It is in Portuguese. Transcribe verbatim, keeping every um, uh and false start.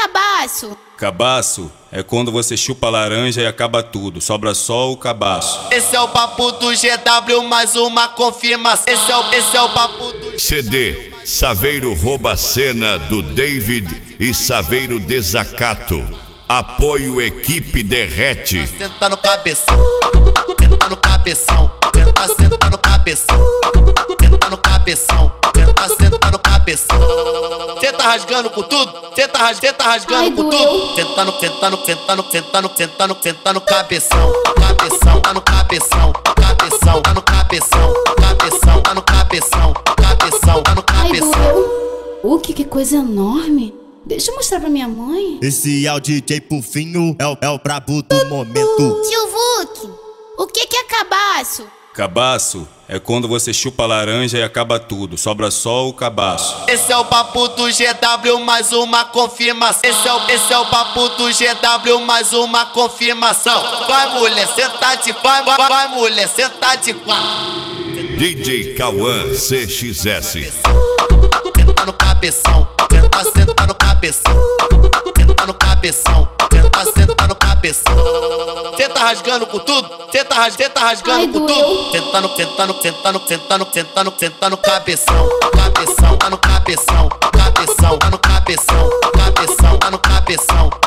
cabaço? Cabaço é quando você chupa laranja e acaba tudo, sobra só o cabaço. Esse é o papo do G W, mais uma confirmação. Esse é o, esse é o papo do C D Saveiro rouba a cena do David e Saveiro Desacato. Apoio equipe derrete. Senta no cabeção, senta no cabeção, senta, senta no cabeção, senta no cabeção, senta, senta no cabeção. Cê tá rasgando com tudo, cê tá, ras, cê tá rasgando Ai, com doeu. tudo. Senta no, senta no, senta no, senta no, senta no, senta no cabeção, cabeção, tá no cabeção, cabeção, tá no cabeção, cabeção, tá no cabeção, cabeção, tá no Ai, cabeção. doeu. O que, que coisa enorme. Deixa eu mostrar pra minha mãe. Esse é o D J Pufinho, é o, é o brabo do momento. Tio Vuk, o que, que é cabaço? Cabaço é quando você chupa laranja e acaba tudo, sobra só o cabaço. Esse é o papo do G W, mais uma confirmação. Esse é o, esse é o papo do G W, mais uma confirmação. Vai mulher, senta de vai, vai, vai mulher, senta de D J Cauã C X S. Senta no cabeção, senta, senta no cabeção, senta no cabeção, senta, senta no cabeção. Cê tá rasgando com tudo, cê tá, ras, cê tá rasgando Ai, com doeu. tudo. Senta no, senta no, senta no, senta no, senta no, senta no cabeção, cabeção, tá no cabeção, cabeção, tá no cabeção, cabeção, tá no cabeção.